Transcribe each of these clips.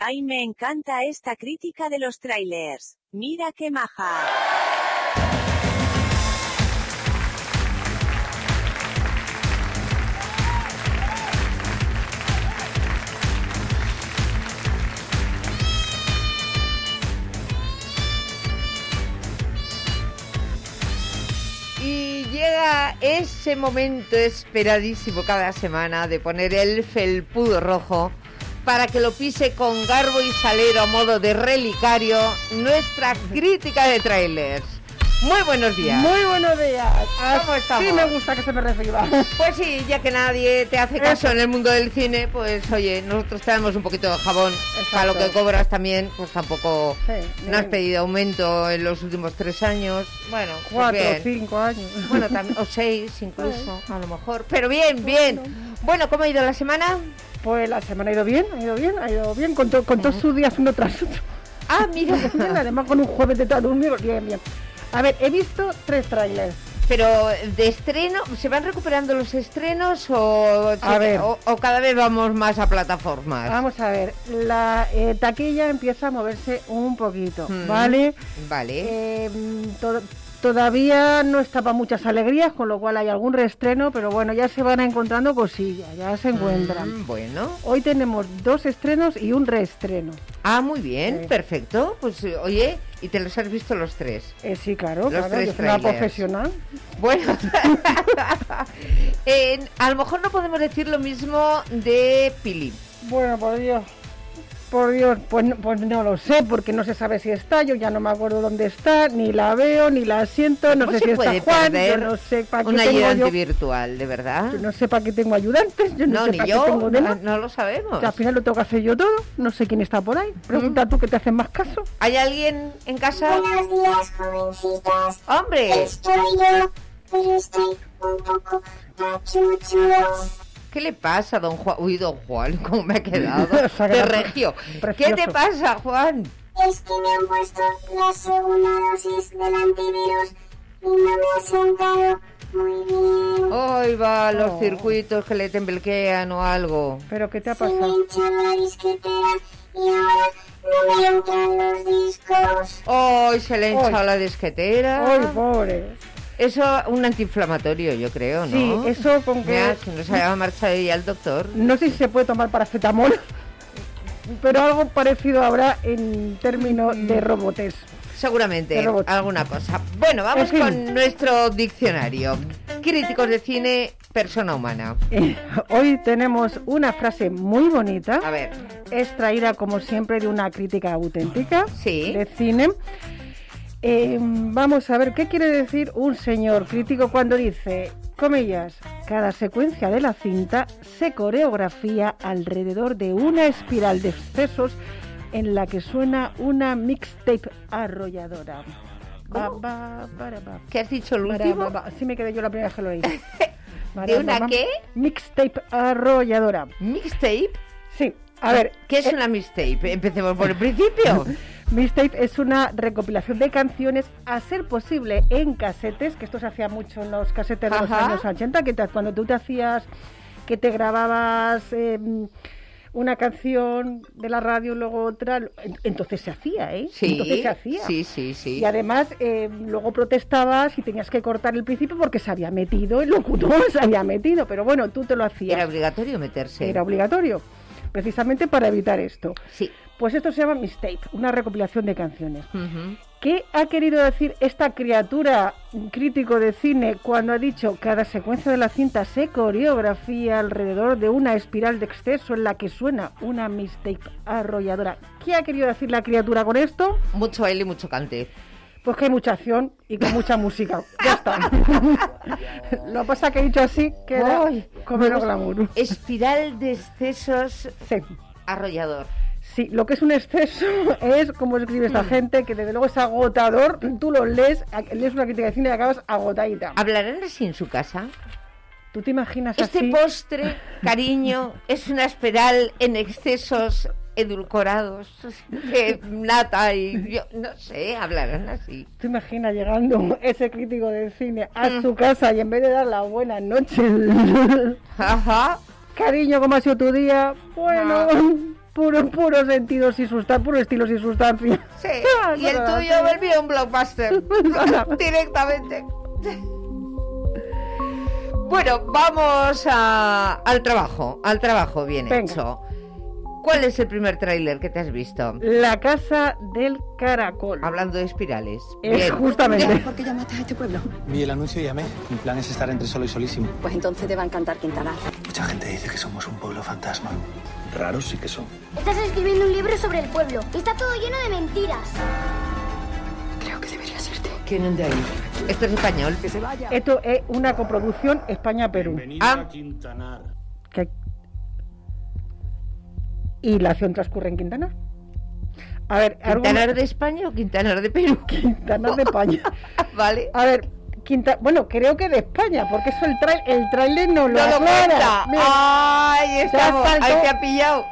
Ay, me encanta esta crítica de los trailers. Mira qué maja. Y llega ese momento esperadísimo cada semana de poner el felpudo rojo para que lo pise con garbo y salero a modo de relicario nuestra crítica de trailers. Muy buenos días. Muy buenos días. ¿Cómo estamos? Sí, me gusta que se me reciba. Pues sí, ya que nadie te hace caso en el mundo del cine, pues oye, nosotros te damos un poquito de jabón. Exacto. Para lo que cobras también, pues tampoco Sí, no has pedido aumento en los últimos 3 años. Bueno, 4 pues o 5 años. bueno, también, o 6 incluso, a lo mejor. Pero bien, bien. Bueno, ¿cómo ha ido la semana? Pues la semana ha ido bien, con todos sus días uno tras otro. Ah, mira. Además con un jueves de todo dormido, bien. A ver, he visto 3 trailers. Pero de estreno, ¿se van recuperando los estrenos o cada vez vamos más a plataformas? Vamos a ver, la taquilla empieza a moverse un poquito, ¿vale? Vale. Todavía no está para muchas alegrías, con lo cual hay algún reestreno, pero bueno, ya se van encontrando cosillas, ya se encuentran. Bueno. Hoy tenemos 2 estrenos y un reestreno. Ah, muy bien, Sí. perfecto. Pues oye, ¿y te los has visto los 3? Sí, claro, Los 3 yo soy una trailers. profesional. Bueno, a lo mejor no podemos decir lo mismo de Pili. Bueno, por Dios, pues no lo sé, porque no se sabe si está, yo ya no me acuerdo dónde está, ni la veo, ni la siento, no ¿Cómo sé se si puede está Juan, perder yo no sé para qué un tengo ayudante yo, virtual, de verdad? yo no sé para qué tengo ayudantes, yo no sé ni para yo, qué tengo demás. no lo sabemos. Que al final lo tengo que hacer yo todo, no sé quién está por ahí, pregunta tú que te hacen más caso. ¿Hay alguien en casa? Buenos días, jovencitas. ¡Hombre! Estoy yo, pero estoy un poco pachucho. ¿Qué le pasa, don Juan? Uy, don Juan, ¿cómo me ha quedado? Se ha De quedado regio. precioso. ¿Qué te pasa, Juan? Es que me han puesto la segunda dosis del antivirus y no me ha sentado muy bien. Hoy va los Oh. circuitos que le temblequean o algo. ¿Pero qué te ha Se me pasado? hincha la disquetera y ahora no me entran los discos. Hoy se le ha hinchado Ay. la disquetera. ¡Ay, pobre! Eso, un antiinflamatorio, yo creo, ¿no? Sí, eso con que... Mira, si no se había marchado ya el doctor. No sé si se puede tomar paracetamol, pero algo parecido habrá en términos de robotes. Seguramente, De robot. alguna cosa. Bueno, vamos En fin. con nuestro diccionario. Críticos de cine, persona humana. Hoy tenemos una frase muy bonita, A ver, extraída como siempre de una crítica auténtica Sí. de cine. Vamos a ver qué quiere decir un señor crítico cuando dice, comillas, cada secuencia de la cinta se coreografía alrededor de una espiral de excesos en la que suena una mixtape arrolladora. ¿qué has dicho el último? Así me quedé yo la primera vez que lo oí. ¿De una qué? Mixtape arrolladora. ¿Mixtape? Sí, a ver. ¿Qué es una mixtape? Empecemos por el principio. Mixtape es una recopilación de canciones, a ser posible en casetes, que esto se hacía mucho en los casetes de los Ajá. años 80, cuando tú te hacías, que te grababas una canción de la radio y luego otra, entonces se hacía, ¿eh? Sí, Entonces se hacía. sí. Y además luego protestabas y tenías que cortar el principio porque se había metido, el locutor se había metido, pero bueno, tú te lo hacías. Era obligatorio meterse. Era obligatorio, precisamente para evitar esto. Sí. Pues esto se llama mixtape, una recopilación de canciones. Ujú. ¿Qué ha querido decir esta criatura crítico de cine cuando ha dicho cada secuencia de la cinta se coreografía alrededor de una espiral de exceso en la que suena una mixtape arrolladora? ¿Qué ha querido decir la criatura con esto? Mucho baile y mucho cante. Pues que hay mucha acción y con mucha música. Ya está. Lo que pasa que he dicho así que era Ay, como el vamos, glamour. Espiral de excesos Sí. arrollador. Sí, lo que es un exceso es como escribe esta gente, que desde luego es agotador. Tú lo lees una crítica de cine y acabas agotadita. ¿Hablarán así en su casa? ¿Tú te imaginas Este así? postre, cariño, es una espiral en excesos edulcorados de nata y yo no sé, hablarán así. ¿Tú imaginas llegando ese crítico de cine a su casa y en vez de dar la buena noche, Ajá. cariño, ¿cómo ha sido tu día? Bueno, puros sentidos y sustancia, puros estilos y sustancia. Sí, y el tuyo volvió un blockbuster directamente. Bueno, vamos al trabajo bien Venga. hecho. ¿Cuál es el primer tráiler que te has visto? La casa del caracol. Hablando de espirales. Es Bien. justamente. ¿Por qué llamaste a este pueblo? Vi el anuncio y llamé. Mi plan es estar entre solo y solísimo. Pues entonces te va a encantar Quintanar. Mucha gente dice que somos un pueblo fantasma. Raros sí que son. Estás escribiendo un libro sobre el pueblo. Está todo lleno de mentiras. Creo que deberías irte. ¿Quién de ahí? Esto es español. Que se vaya. Esto es una coproducción España-Perú. Ah, Que- ¿Y la acción transcurre en Quintanar? A ver, ¿Quintanar de España o Quintanar de Perú? Quintanar de España. Vale. A ver, bueno, creo que de España, porque eso el tráiler no lo No lo aclara. cuenta. Mira, Ahí estamos. saltó. Ahí te ha pillado.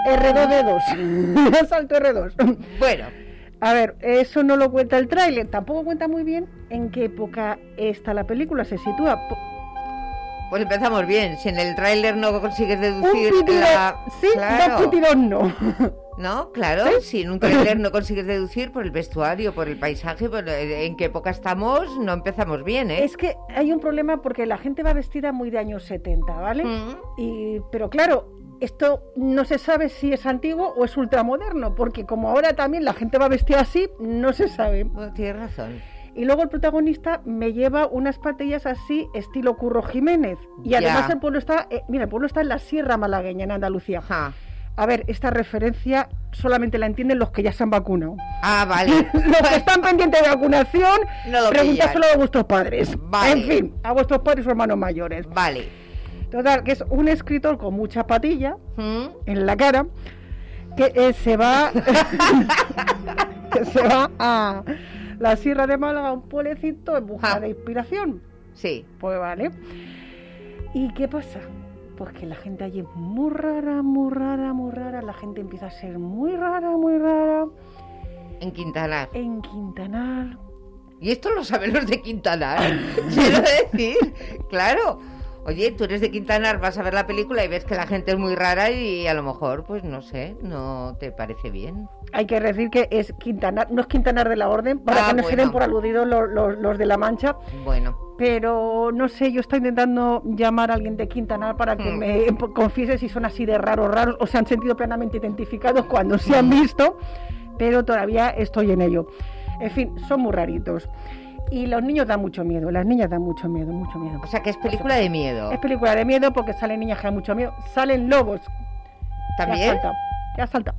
R2D2. Salto R2. Bueno, A ver, eso no lo cuenta el tráiler. Tampoco cuenta muy bien en qué época está la película. Se sitúa. pues empezamos bien. Si en el tráiler no consigues Un deducir pitido, sí, Claro. dos pitidos no. No, claro, si en un tráiler no consigues deducir por el vestuario, por el paisaje, por en qué época estamos, no empezamos bien, ¿eh? Es que hay un problema porque la gente va vestida muy de años 70, ¿vale? Pero claro, esto no se sabe si es antiguo o es ultramoderno, porque como ahora también la gente va vestida así, no se sabe. Bueno, tienes razón. Y luego el protagonista me lleva unas patillas así, estilo Curro Jiménez. Y Ya. además el pueblo está, el pueblo está en la Sierra Malagueña, en Andalucía. Ajá. A ver, esta referencia solamente la entienden los que ya se han vacunado. Ah, vale. Los que están pendientes de vacunación, No lo preguntárselo pillan. a vuestros padres. Vale. En fin, a vuestros padres o hermanos mayores. Vale. Total, que es un escritor con mucha patilla ¿Mm? en la cara que se va que se va a la Sierra de Málaga, un pueblecito en busca Ah. de inspiración. Sí. Pues vale. ¿Y qué pasa? Pues que la gente allí es muy rara, muy rara, muy rara. La gente empieza a ser muy rara, muy rara. En Quintanar. En Quintanar. Y esto lo saben los de Quintanar. Quiero decir, claro. Oye, tú eres de Quintanar, vas a ver la película y ves que la gente es muy rara y a lo mejor, pues no sé, no te parece bien. Hay que decir que es Quintanar, no es Quintanar de la Orden, para que no se den por aludidos los de La Mancha. Bueno. Pero no sé, yo estoy intentando llamar a alguien de Quintanar para que me confiese si son así de raros o se han sentido plenamente identificados cuando se han visto, pero todavía estoy en ello. En fin, son muy raritos. Y los niños dan mucho miedo, las niñas dan mucho miedo, mucho miedo. O sea, que es película de miedo. Es película de miedo porque salen niñas que dan mucho miedo, salen lobos. ¿También? Ya salta.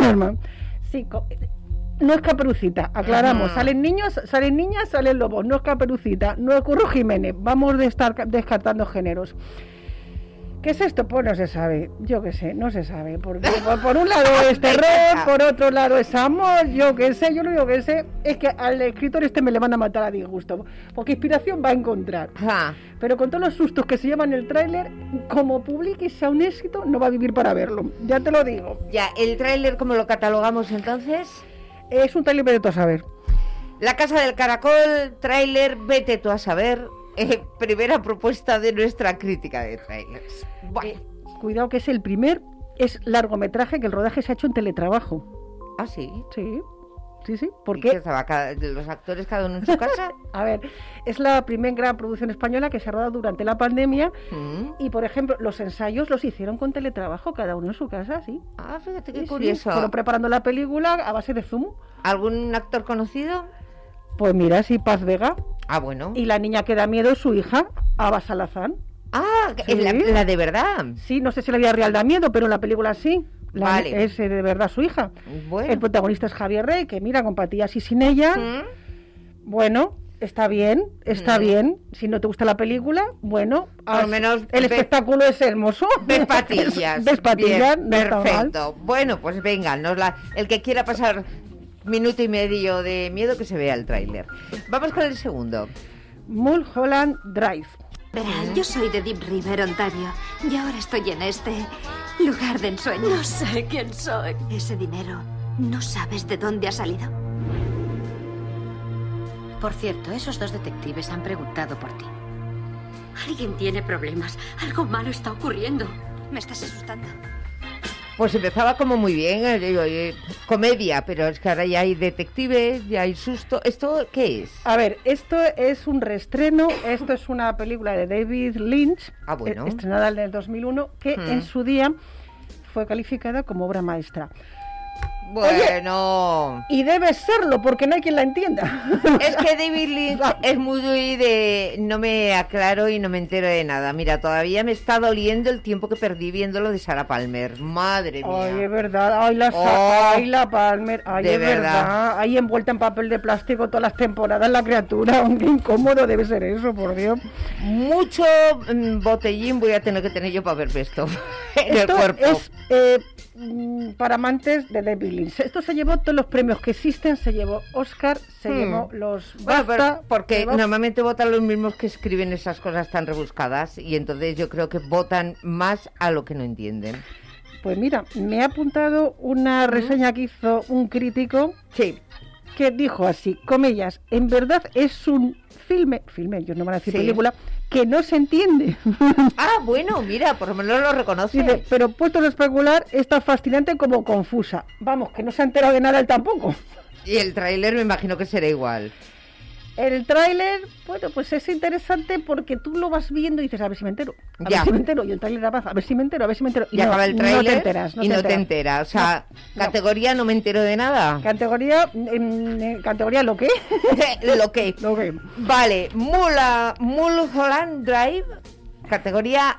Sí, no es Caperucita, aclaramos. Salen niños, salen niñas, salen lobos. No es Caperucita, no es Curro Jiménez. Vamos de estar descartando géneros. ¿Qué es esto? Pues no se sabe. Yo qué sé, no se sabe. Porque por un lado es terror, por otro lado es amor. Yo qué sé, yo lo único que sé es que al escritor me le van a matar a disgusto. Porque inspiración va a encontrar. Ajá. Pero con todos los sustos que se llevan en el tráiler, como publique y sea un éxito, no va a vivir para verlo. Ya te lo digo. Ya, ¿el tráiler cómo lo catalogamos entonces? Es un tráiler, vete tú a saber. La Casa del Caracol, tráiler, vete tú a saber. Primera propuesta de nuestra crítica de tráilers. Bueno. Cuidado que es el primer, es largometraje que el rodaje se ha hecho en teletrabajo. ¿Ah, sí? Sí, sí, sí. ¿Por ¿Y qué? qué estaba los actores cada uno en su casa? A ver, es la primera gran producción española que se ha rodado durante la pandemia y, por ejemplo, los ensayos los hicieron con teletrabajo, cada uno en su casa, sí. Ah, fíjate qué Sí, curioso. fueron preparando la película a base de Zoom. ¿Algún actor conocido? Pues mira, sí, Paz Vega. Ah, bueno. Y la niña que da miedo es su hija, Ava Salazán. Ah, Sí. la de verdad. Sí, no sé si la vida real da miedo, pero en la película sí. Vale. Es de verdad su hija. Bueno. El protagonista es Javier Rey, que mira, con patillas y sin ella. Bueno, está bien, está bien. Si no te gusta la película, bueno, Por lo menos el ve- espectáculo es hermoso. Ves patillas. Ves patillas, Bien, no está mal. perfecto. Bueno, pues venga, el que quiera pasar minuto y medio de miedo que se vea el tráiler. Vamos con el segundo. Mulholland Drive. Verá, yo soy de Deep River, Ontario, y ahora estoy en este lugar de ensueño. No sé quién soy. Ese dinero, ¿no sabes de dónde ha salido? Por cierto, esos dos detectives han preguntado por ti. Alguien tiene problemas. Algo malo está ocurriendo. ¿Me estás asustando? Pues empezaba como muy bien, comedia, pero es que ahora ya hay detectives, ya hay susto. ¿Esto qué es? A ver, esto es un reestreno, esto es una película de David Lynch, bueno. Estrenada en el 2001, que en su día fue calificada como obra maestra. Bueno. Oye, y debe serlo, porque no hay quien la entienda. Es que David Lynch es muy de... No me aclaro y no me entero de nada. Mira, todavía me está doliendo el tiempo que perdí viendo lo de Sarah Palmer. Madre mía. Ay, es verdad. Ay, la Palmer. Ay, es verdad. Ahí envuelta en papel de plástico todas las temporadas la criatura. Qué incómodo debe ser eso, por Dios. Mucho botellín voy a tener que tener yo para ver esto en esto el cuerpo. Es para amantes de David Lynch. Esto se llevó todos los premios que existen, se llevó Oscar, se llevó los BAFTA, porque normalmente votan los mismos que escriben esas cosas tan rebuscadas y entonces yo creo que votan más a lo que no entienden. Pues mira, me ha apuntado una reseña que hizo un crítico que dijo así, comillas, en verdad es un filme, ellos no van a decir película, que no se entiende. Ah, bueno, mira, por lo menos lo reconoce. Dice, pero puesto a especular, es tan fascinante como confusa. Vamos, que no se ha enterado de nada él tampoco. Y el tráiler me imagino que será igual. El tráiler, bueno, pues es interesante porque tú lo vas viendo y dices, a ver si me entero. A ver si me entero. Y el tráiler avanza, a ver si me entero. Y acaba el tráiler no te enteras. No te enteras. O sea, categoría no me entero de nada. Categoría ¿lo qué? Lo que. Vale, Mulholland Drive, categoría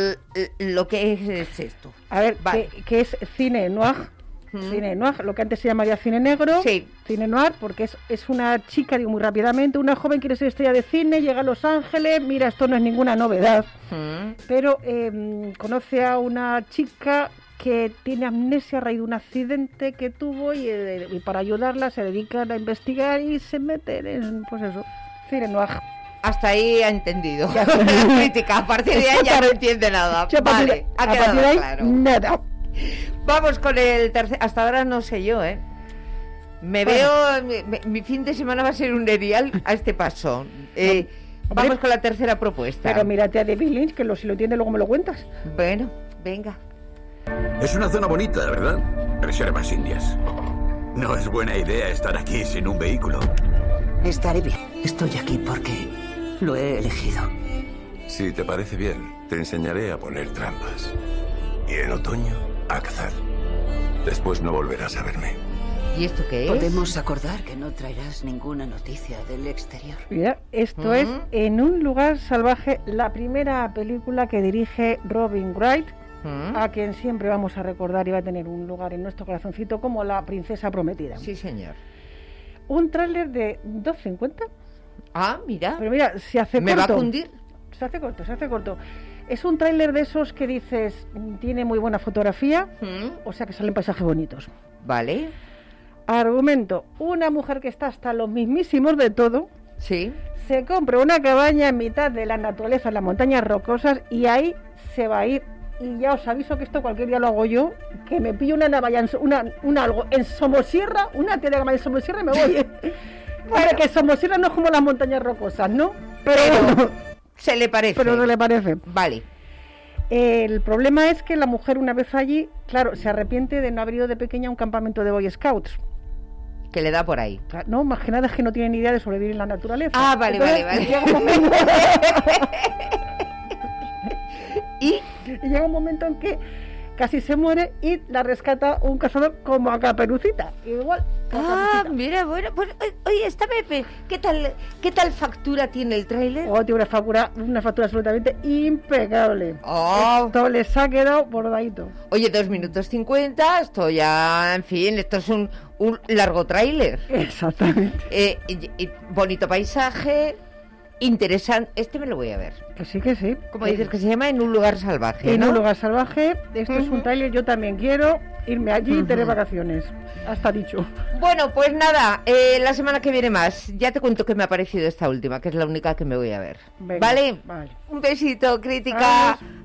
lo que es esto. A ver, vale. que es cine noir. Cine noir, lo que antes se llamaría cine negro, cine noir, porque es una chica, digo muy rápidamente, una joven quiere ser estrella de cine, llega a Los Ángeles, mira, esto no es ninguna novedad, pero conoce a una chica que tiene amnesia a raíz de un accidente que tuvo y para ayudarla se dedican a investigar y se meten en, pues eso, cine noir. Hasta ahí ha entendido la crítica, a partir de ahí ya no entiende nada. Vale, ha quedado claro. Nada. Vamos con el tercer... Hasta ahora no sé yo, ¿eh? Mi fin de semana va a ser un erial a este paso. Vamos con la tercera propuesta. Pero mírate a David Lynch, que si lo entiende luego me lo cuentas. Bueno, venga. Es una zona bonita, ¿verdad? Reservas indias. No es buena idea estar aquí sin un vehículo. Estaré bien. Estoy aquí porque lo he elegido. Si te parece bien, te enseñaré a poner trampas. Y en otoño, a cazar. Después no volverás a verme. ¿Y esto qué es? Podemos acordar que no traerás ninguna noticia del exterior. Mira, esto es En un lugar salvaje, la primera película que dirige Robin Wright, a quien siempre vamos a recordar y va a tener un lugar en nuestro corazoncito como la princesa prometida. Sí, señor. Un tráiler de 2.50. Ah, mira. Pero mira, se hace corto. ¿Me va a fundir? Se hace corto. Es un tráiler de esos que dices, tiene muy buena fotografía, o sea que salen paisajes bonitos. Vale. Argumento, una mujer que está hasta los mismísimos de todo, se compra una cabaña en mitad de la naturaleza, en las montañas rocosas, y ahí se va a ir. Y ya os aviso que esto cualquier día lo hago yo, que me pillo una navalla, algo en Somosierra, una tía de cama en Somosierra y me voy. Bueno, que Somosierra no es como las montañas rocosas, ¿no? Pero se le parece. Pero se le parece. Vale. El problema es que la mujer una vez allí, claro, se arrepiente de no haber ido de pequeña a un campamento de Boy Scouts. Que le da por ahí. No, más que nada es que no tiene ni idea de sobrevivir en la naturaleza. Ah, vale. Y llega un momento en que casi se muere y la rescata un cazador como a Caperucita. Igual. Mira, bueno, pues oye, ¿qué tal factura tiene el tráiler? Tiene una factura absolutamente impecable. Esto les ha quedado bordadito. Oye, 2 minutos 50, esto ya, en fin, esto es un largo tráiler. Exactamente. Bonito paisaje. Interesante, este me lo voy a ver. Que sí. Como dices que se llama En un lugar salvaje, En un lugar salvaje, esto es un tráiler, yo también quiero irme allí y tener vacaciones. Hasta dicho. Bueno, pues nada, la semana que viene más. Ya te cuento qué me ha parecido esta última, que es la única que me voy a ver. Venga, ¿Vale? Un besito, crítica. Adiós.